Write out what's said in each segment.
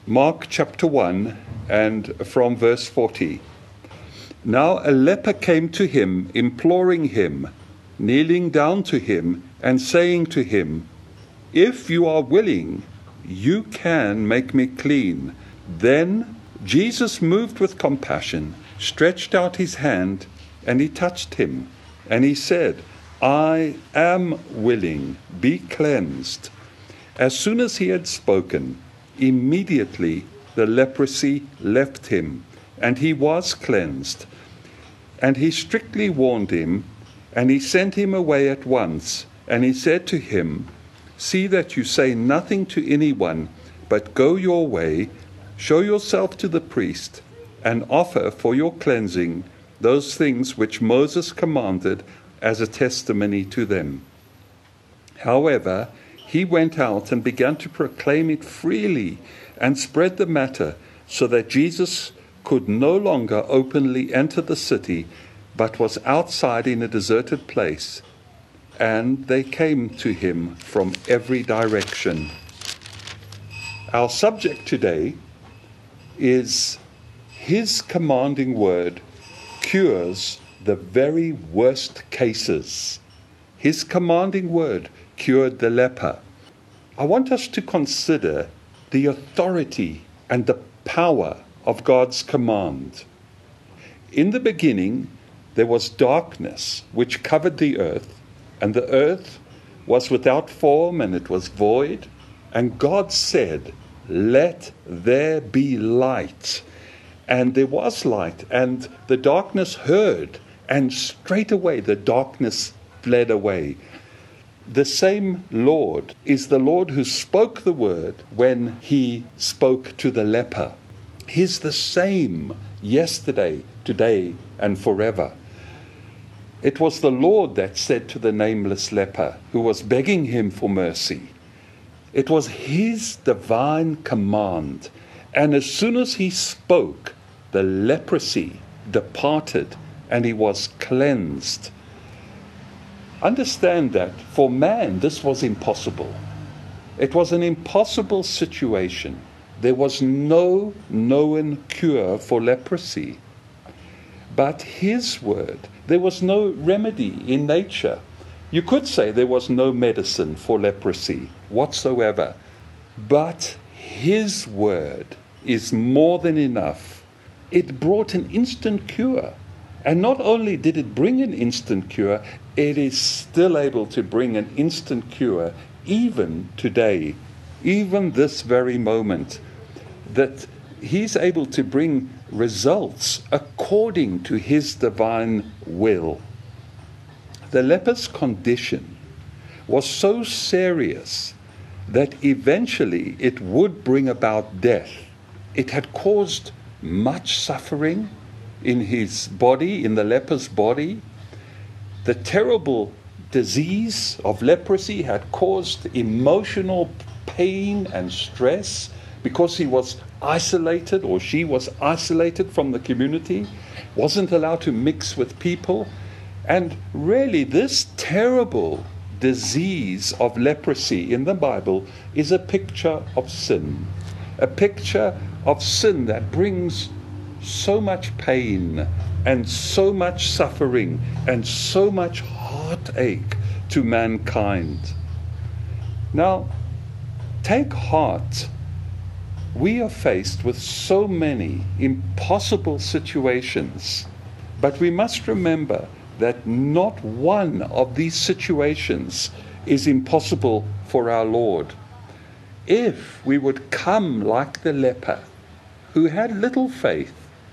Mark chapter 1 and from verse 40. Now a leper came to him, imploring him, kneeling down to him and saying to him, "If you are willing, you can make me clean." Then Jesus, moved with compassion, stretched out his hand and he touched him. And he said, "I am willing, be cleansed." As soon as he had spoken, immediately the leprosy left him, and he was cleansed. And he strictly warned him, and he sent him away at once. And he said to him, "See that you say nothing to anyone, but go your way, show yourself to the priest, and offer for your cleansing those things which Moses commanded as a testimony to them." However, he went out and began to proclaim it freely and spread the matter, so that Jesus could no longer openly enter the city, but was outside in a deserted place. And they came to him from every direction. Our subject today is his commanding word cures the very worst cases. His commanding word cured the leper. I want us to consider the authority and the power of God's command. In the beginning, there was darkness which covered the earth, and the earth was without form and it was void. And God said, "Let there be light." And there was light, and the darkness heard, and straightway the darkness fled away. The same Lord is the Lord who spoke the word when he spoke to the leper. He's the same yesterday, today, and forever. It was the Lord that said to the nameless leper who was begging him for mercy. It was his divine command. And as soon as he spoke, the leprosy departed and he was cleansed. Understand that for man, this was impossible. It was an impossible situation. There was no known cure for leprosy. But his word, there was no remedy in nature. You could say there was no medicine for leprosy whatsoever. But his word is more than enough. It brought an instant cure. And not only did it bring an instant cure, it is still able to bring an instant cure even today, even this very moment, that he's able to bring results according to his divine will. The leper's condition was so serious that eventually it would bring about death. It had caused much suffering in his body, in the leper's body. The terrible disease of leprosy had caused emotional pain and stress because he was isolated, or she was isolated from the community, wasn't allowed to mix with people. And really, this terrible disease of leprosy in the Bible is a picture of sin. A picture of sin that brings so much pain and so much suffering and so much heartache to mankind. Now, take heart. We are faced with so many impossible situations, but we must remember that not one of these situations is impossible for our Lord. If we would come like the leper, who had little faith,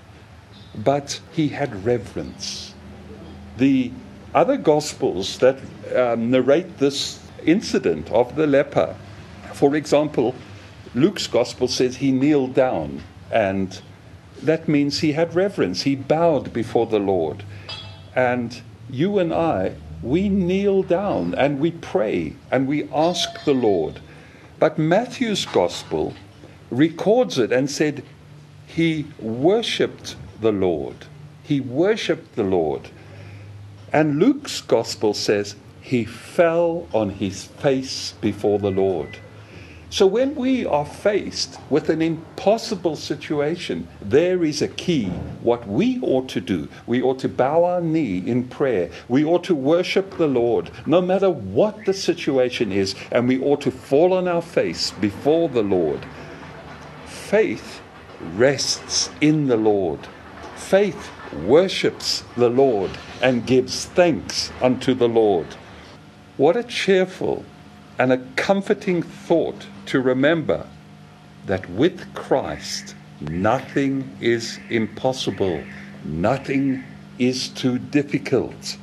but he had reverence. The other Gospels that narrate this incident of the leper, for example, Luke's Gospel says he kneeled down, and that means he had reverence. He bowed before the Lord. And you and I, we kneel down and we pray and we ask the Lord. But Matthew's Gospel records it and said he worshipped the Lord. He worshipped the Lord. And Luke's Gospel says he fell on his face before the Lord. So when we are faced with an impossible situation, there is a key. What we ought to do, we ought to bow our knee in prayer. We ought to worship the Lord, no matter what the situation is, and we ought to fall on our face before the Lord. Faith rests in the Lord. Faith worships the Lord and gives thanks unto the Lord. What a cheerful and a comforting thought to remember that with Christ nothing is impossible, nothing is too difficult.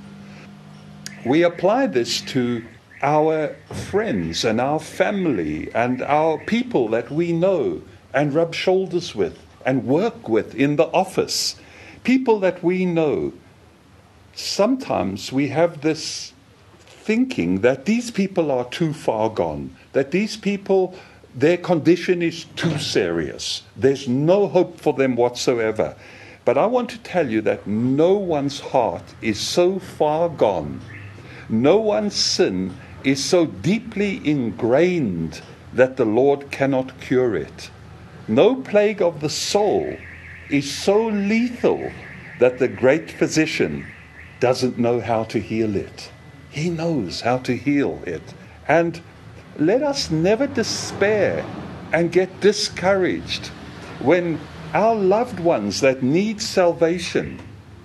We apply this to our friends and our family and our people that we know and rub shoulders with and work with in the office. People that we know. Sometimes we have this thinking that these people are too far gone, that these people, their condition is too serious. There's no hope for them whatsoever. But I want to tell you that no one's heart is so far gone. No one's sin is so deeply ingrained that the Lord cannot cure it. No plague of the soul is so lethal that the great physician doesn't know how to heal it. He knows how to heal it. And let us never despair and get discouraged when our loved ones that need salvation,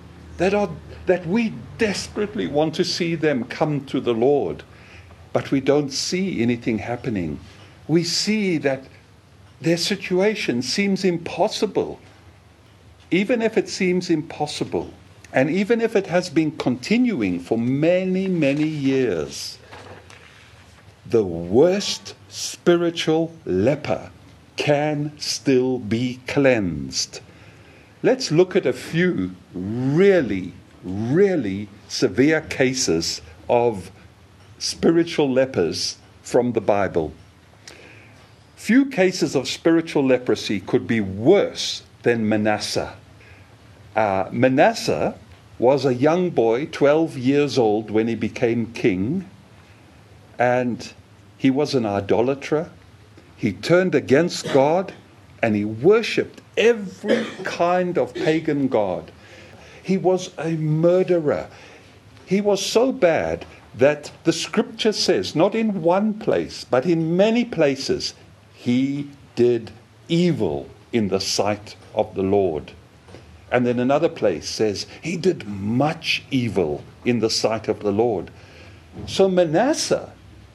that we desperately want to see them come to the Lord, but we don't see anything happening. We see that their situation seems impossible. Even if it seems impossible, and even if it has been continuing for many, many years, the worst spiritual leper can still be cleansed. Let's look at a few really, really severe cases of spiritual lepers from the Bible. Few cases of spiritual leprosy could be worse than Manasseh. Manasseh was a young boy, 12 years old, when he became king, and he was an idolater. He turned against God, and he worshipped every kind of pagan god. He was a murderer. He was so bad that the scripture says, not in one place, but in many places, he did evil in the sight of the Lord. And then another place says, he did much evil in the sight of the Lord. So Manasseh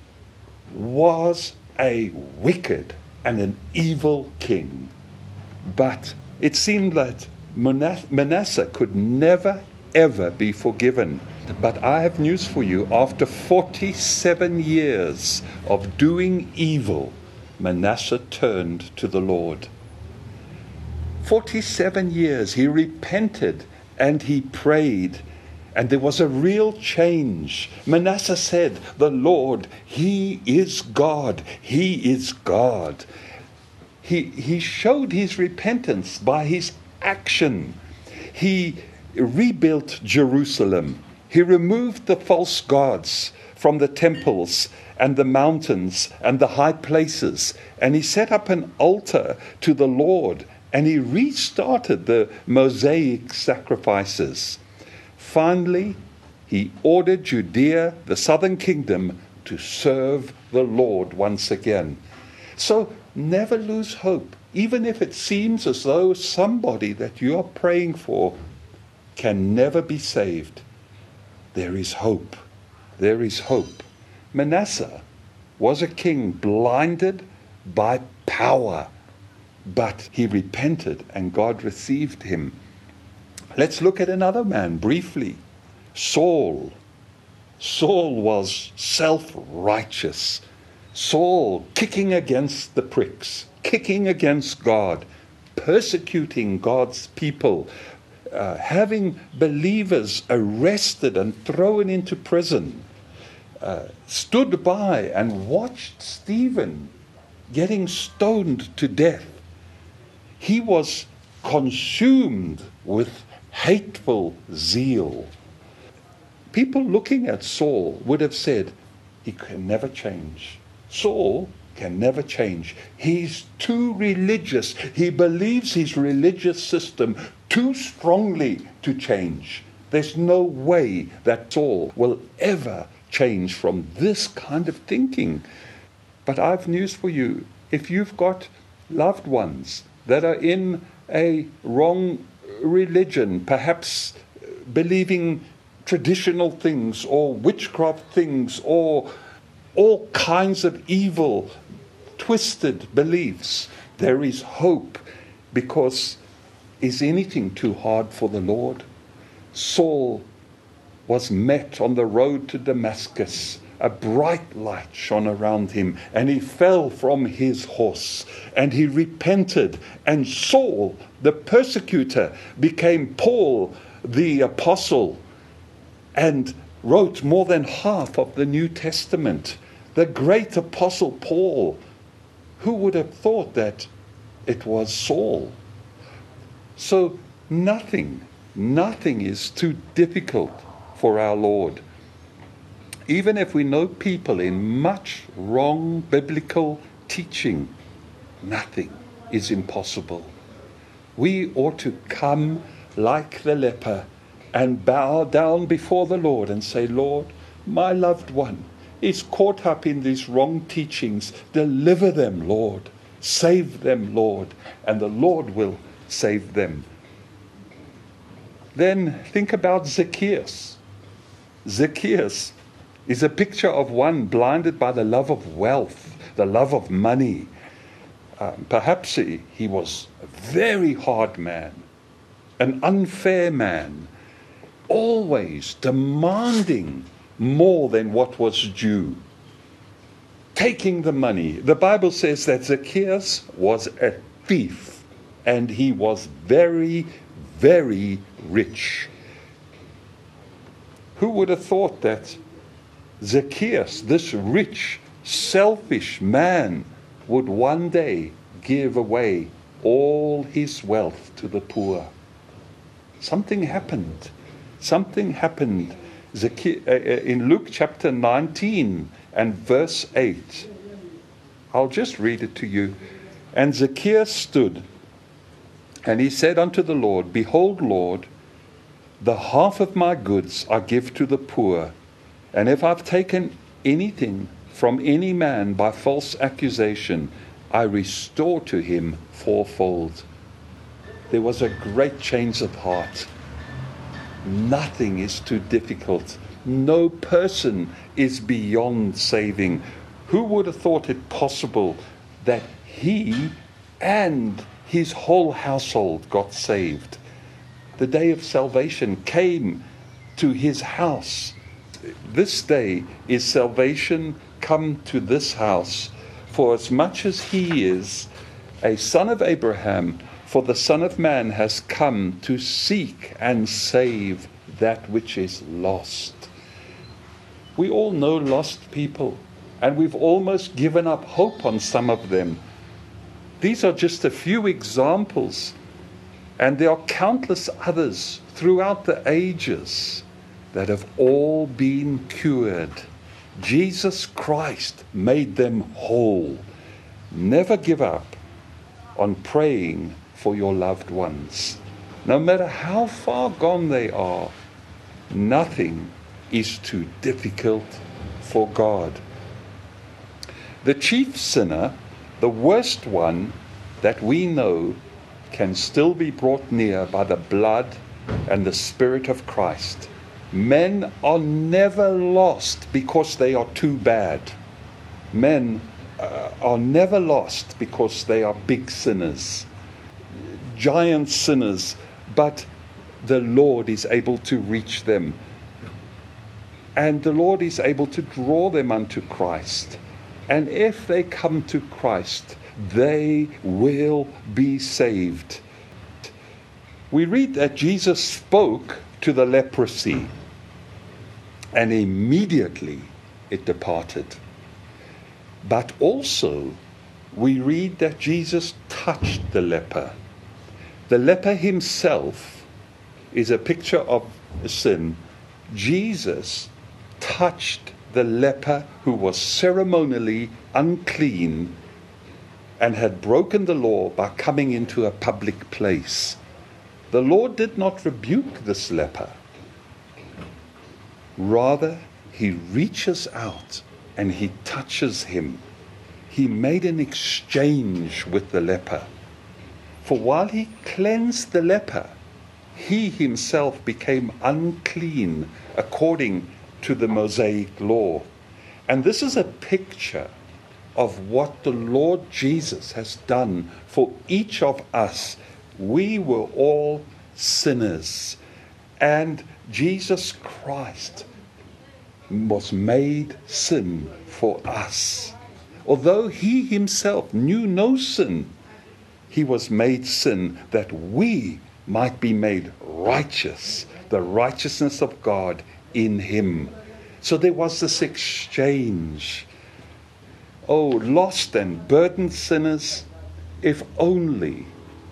was a wicked and an evil king. But it seemed that Manasseh could never, ever be forgiven. But I have news for you. After 47 years of doing evil, Manasseh turned to the Lord. 47 years, he repented and he prayed, and there was a real change. Manasseh said, the Lord, He is God. He is God. He showed his repentance by his action. He rebuilt Jerusalem. He removed the false gods from the temples and the mountains and the high places, and he set up an altar to the Lord. And he restarted the Mosaic sacrifices. Finally, he ordered Judea, the southern kingdom, to serve the Lord once again. So never lose hope. Even if it seems as though somebody that you are praying for can never be saved, there is hope. There is hope. Manasseh was a king blinded by power. But he repented and God received him. Let's look at another man briefly. Saul. Saul was self-righteous. Saul kicking against the pricks, kicking against God, persecuting God's people, having believers arrested and thrown into prison, stood by and watched Stephen getting stoned to death. He was consumed with hateful zeal. People looking at Saul would have said, he can never change. Saul can never change. He's too religious. He believes his religious system too strongly to change. There's no way that Saul will ever change from this kind of thinking. But I've news for you. If you've got loved ones that are in a wrong religion, perhaps believing traditional things or witchcraft things or all kinds of evil, twisted beliefs, there is hope, because is anything too hard for the Lord? Saul was met on the road to Damascus. A bright light shone around him, and he fell from his horse, and he repented. And Saul, the persecutor, became Paul, the apostle, and wrote more than half of the New Testament. The great apostle Paul. Who would have thought that it was Saul? So nothing is too difficult for our Lord. Even if we know people in much wrong biblical teaching, nothing is impossible. We ought to come like the leper and bow down before the Lord and say, Lord, my loved one is caught up in these wrong teachings. Deliver them, Lord. Save them, Lord. And the Lord will save them. Then think about Zacchaeus. Zacchaeus is a picture of one blinded by the love of wealth, the love of money. Perhaps he was a very hard man, an unfair man, always demanding more than what was due, taking the money. The Bible says that Zacchaeus was a thief, and he was very, very rich. Who would have thought that Zacchaeus, this rich, selfish man, would one day give away all his wealth to the poor? Something happened. Something happened. In Luke chapter 19 and verse 8. I'll just read it to you. And Zacchaeus stood, and he said unto the Lord, Behold, Lord, the half of my goods I give to the poor, and if I've taken anything from any man by false accusation, I restore to him fourfold. There was a great change of heart. Nothing is too difficult. No person is beyond saving. Who would have thought it possible that he and his whole household got saved? The day of salvation came to his house. This day is salvation come to this house. For as much as he is a son of Abraham, for the Son of Man has come to seek and save that which is lost. We all know lost people, and we've almost given up hope on some of them. These are just a few examples, and there are countless others throughout the ages that have all been cured. Jesus Christ made them whole. Never give up on praying for your loved ones. No matter how far gone they are, nothing is too difficult for God. The chief sinner, the worst one that we know, can still be brought near by the blood and the Spirit of Christ. Men are never lost because they are too bad. Men are never lost because they are big sinners, giant sinners, but the Lord is able to reach them. And the Lord is able to draw them unto Christ. And if they come to Christ, they will be saved. We read that Jesus spoke to the leprosy, and immediately it departed. But also, we read that Jesus touched the leper. The leper himself is a picture of sin. Jesus touched the leper who was ceremonially unclean and had broken the law by coming into a public place. The Lord did not rebuke this leper. Rather, he reaches out and he touches him. He made an exchange with the leper. For while he cleansed the leper, he himself became unclean according to the Mosaic law. And this is a picture of what the Lord Jesus has done for each of us. We were all sinners, and Jesus Christ was made sin for us. Although he himself knew no sin, he was made sin that we might be made righteous, the righteousness of God in him. So there was this exchange. Oh, lost and burdened sinners, if only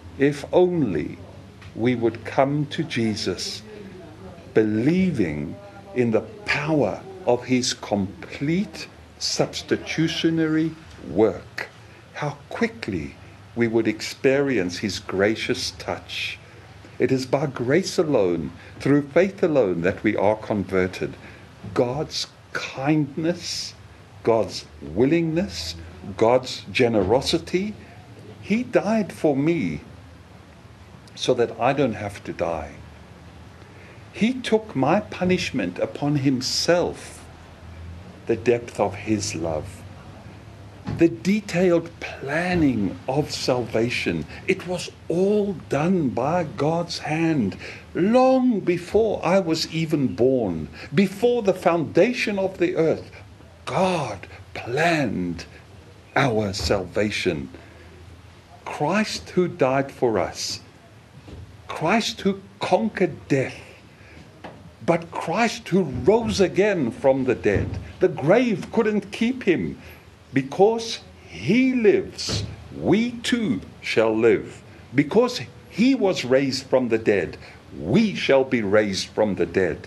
we would come to Jesus, believing in the power of his complete substitutionary work, how quickly we would experience his gracious touch. It is by grace alone, through faith alone, that we are converted. God's kindness, God's willingness, God's generosity. He died for me so that I don't have to die. He took my punishment upon himself, the depth of his love, the detailed planning of salvation. It was all done by God's hand long before I was even born. Before the foundation of the earth, God planned our salvation. Christ who died for us, Christ who conquered death, but Christ who rose again from the dead. The grave couldn't keep him. Because he lives, we too shall live. Because he was raised from the dead, we shall be raised from the dead.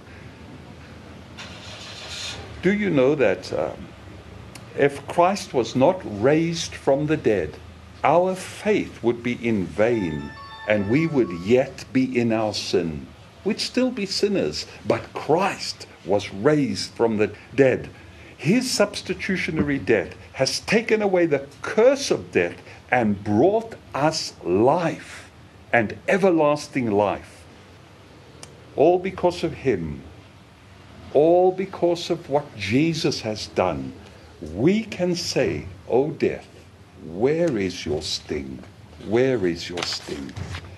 Do you know that if Christ was not raised from the dead, our faith would be in vain, and we would yet be in our sin? We'd still be sinners, but Christ was raised from the dead. His substitutionary death has taken away the curse of death and brought us life and everlasting life. All because of him. All because of what Jesus has done. We can say, "O death, where is your sting? Where is your sting?"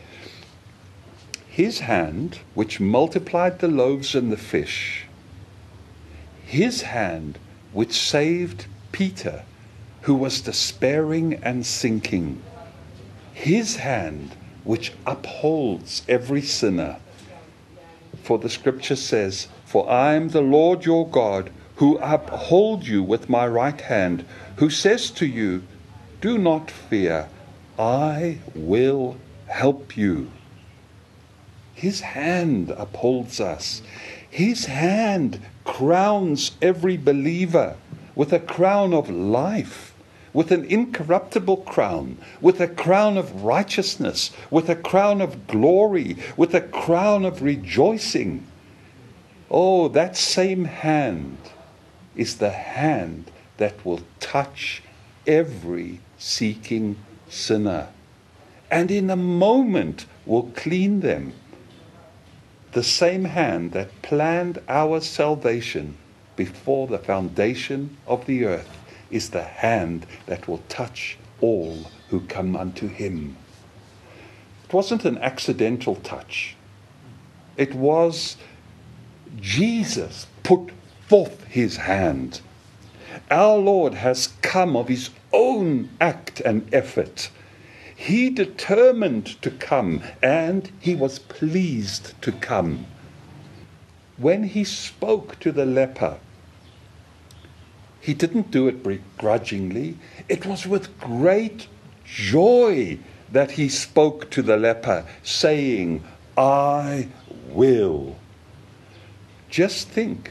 His hand, which multiplied the loaves and the fish, his hand, which saved Peter, who was despairing and sinking, his hand, which upholds every sinner. For the scripture says, "For I am the Lord your God, who uphold you with my right hand, who says to you, 'Do not fear, I will help you.'" His hand upholds us. His hand crowns every believer with a crown of life, with an incorruptible crown, with a crown of righteousness, with a crown of glory, with a crown of rejoicing. Oh, that same hand is the hand that will touch every seeking sinner, and in a moment will clean them. The same hand that planned our salvation before the foundation of the earth is the hand that will touch all who come unto him. It wasn't an accidental touch. It was Jesus put forth his hand. Our Lord has come of his own act and effort. He determined to come, and he was pleased to come. When he spoke to the leper, he didn't do it begrudgingly. It was with great joy that he spoke to the leper, saying, "I will." Just think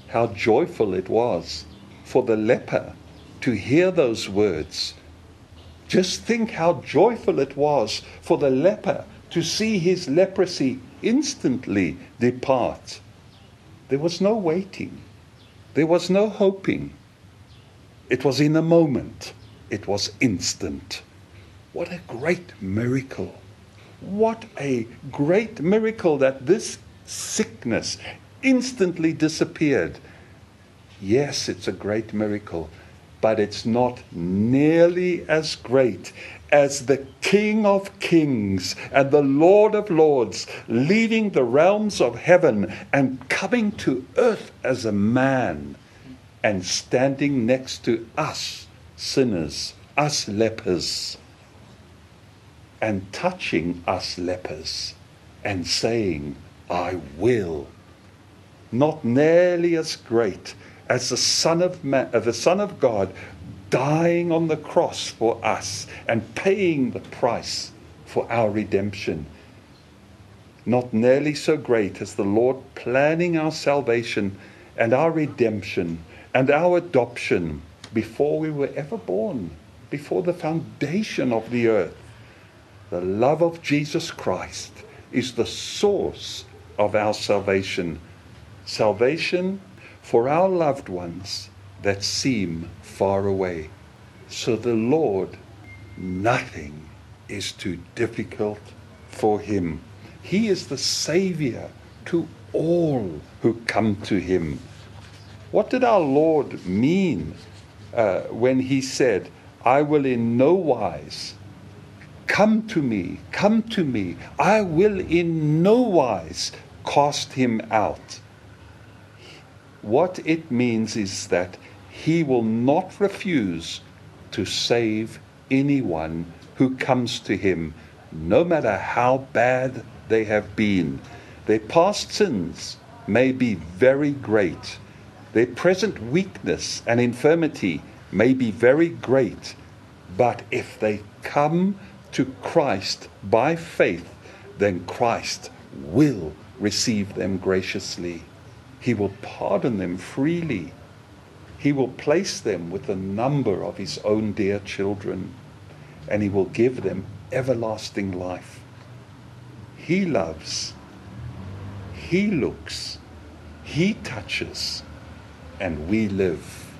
how joyful it was for the leper to hear those words. Just think how joyful it was for the leper to see his leprosy instantly depart. There was no waiting. There was no hoping. It was in a moment. It was instant. What a great miracle. What a great miracle that this sickness instantly disappeared. Yes, it's a great miracle, but it's not nearly as great as the King of Kings and the Lord of Lords leaving the realms of heaven and coming to earth as a man and standing next to us sinners, us lepers, and touching us lepers and saying, I will. Not nearly as great as the Son of God dying on the cross for us and paying the price for our redemption. Not nearly so great as the Lord planning our salvation and our redemption and our adoption before we were ever born, before the foundation of the earth. The love of Jesus Christ is the source of our salvation. Salvation for our loved ones that seem far away. So the Lord, nothing is too difficult for him. He is the Savior to all who come to him. What did our Lord mean when he said, I will in no wise come to me, I will in no wise cast him out? What it means is that he will not refuse to save anyone who comes to him, no matter how bad they have been. Their past sins may be very great. Their present weakness and infirmity may be very great. But if they come to Christ by faith, then Christ will receive them graciously. He will pardon them freely. He will place them with the number of his own dear children, and he will give them everlasting life. He loves, he looks, he touches, and we live.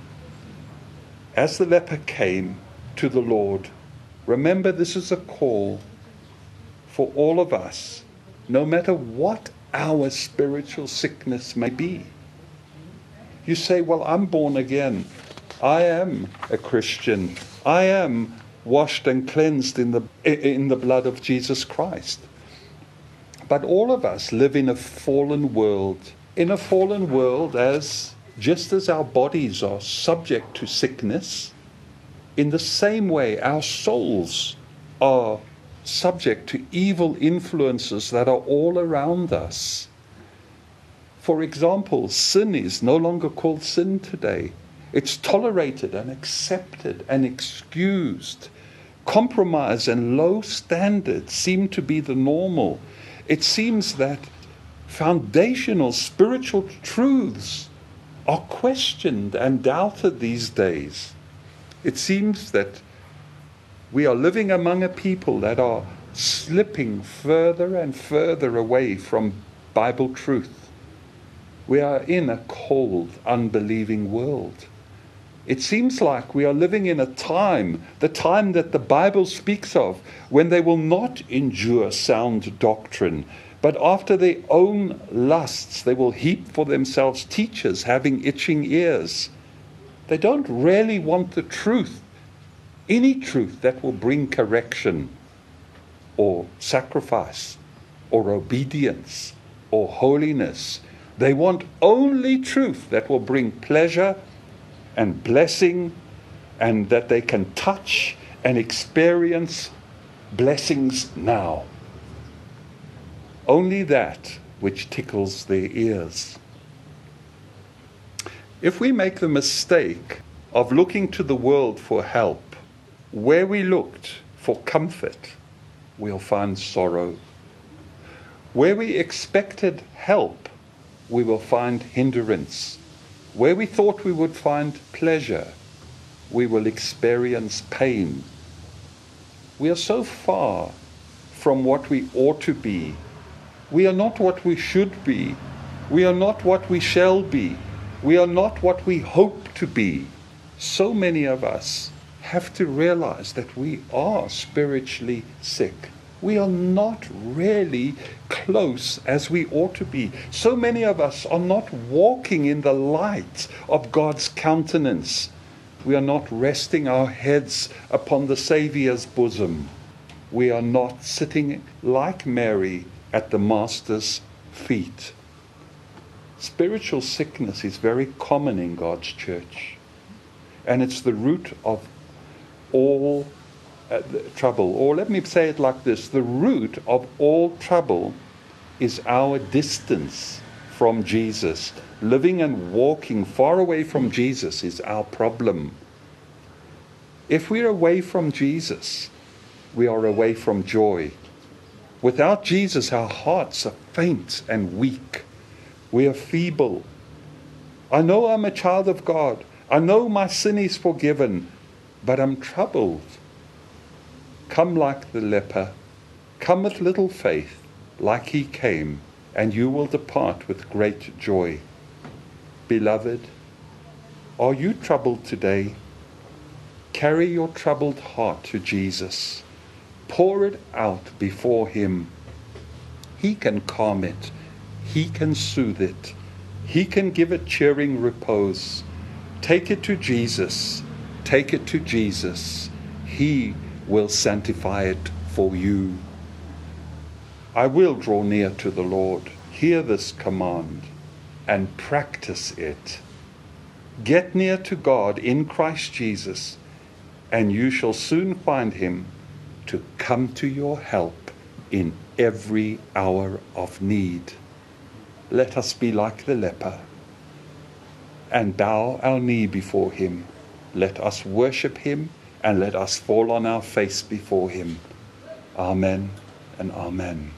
As the leper came to the Lord, remember, this is a call for all of us, no matter what our spiritual sickness may be. You say, well, I'm born again. I am a Christian. I am washed and cleansed in the blood of Jesus Christ. But all of us live in a fallen world. In a fallen world, just as our bodies are subject to sickness, in the same way our souls are subject to evil influences that are all around us. For example, sin is no longer called sin today. It's tolerated and accepted and excused. Compromise and low standards seem to be the normal. It seems that foundational spiritual truths are questioned and doubted these days. It seems that we are living among a people that are slipping further and further away from Bible truth. We are in a cold, unbelieving world. It seems like we are living in a time, the time that the Bible speaks of, when they will not endure sound doctrine, but after their own lusts they will heap for themselves teachers having itching ears. They don't really want the truth, any truth that will bring correction or sacrifice or obedience or holiness. They want only truth that will bring pleasure and blessing, and that they can touch and experience blessings now. Only that which tickles their ears. If we make the mistake of looking to the world for help, where we looked for comfort, we'll find sorrow. Where we expected help, we will find hindrance. Where we thought we would find pleasure, we will experience pain. We are so far from what we ought to be. We are not what we should be. We are not what we shall be. We are not what we hope to be. So many of us have to realize that we are spiritually sick. We are not really close as we ought to be. So many of us are not walking in the light of God's countenance. We are not resting our heads upon the Saviour's bosom. We are not sitting like Mary at the Master's feet. Spiritual sickness is very common in God's church. And it's the root of all trouble. Or let me say it like this: the root of all trouble is our distance from Jesus. Living and walking far away from Jesus is our problem. If we're away from Jesus, we are away from joy. Without Jesus, our hearts are faint and weak. We are feeble. I know I'm a child of God. I know my sin is forgiven, but I'm troubled. Come like the leper. Come with little faith, like he came, and you will depart with great joy. Beloved, are you troubled today? Carry your troubled heart to Jesus. Pour it out before him. He can calm it. He can soothe it. He can give it cheering repose. Take it to Jesus. Take it to Jesus. He will sanctify it for you. I will draw near to the Lord. Hear this command and practice it. Get near to God in Christ Jesus, and you shall soon find him to come to your help in every hour of need. Let us be like the leper and bow our knee before him. Let us worship him and let us fall on our face before him. Amen and amen.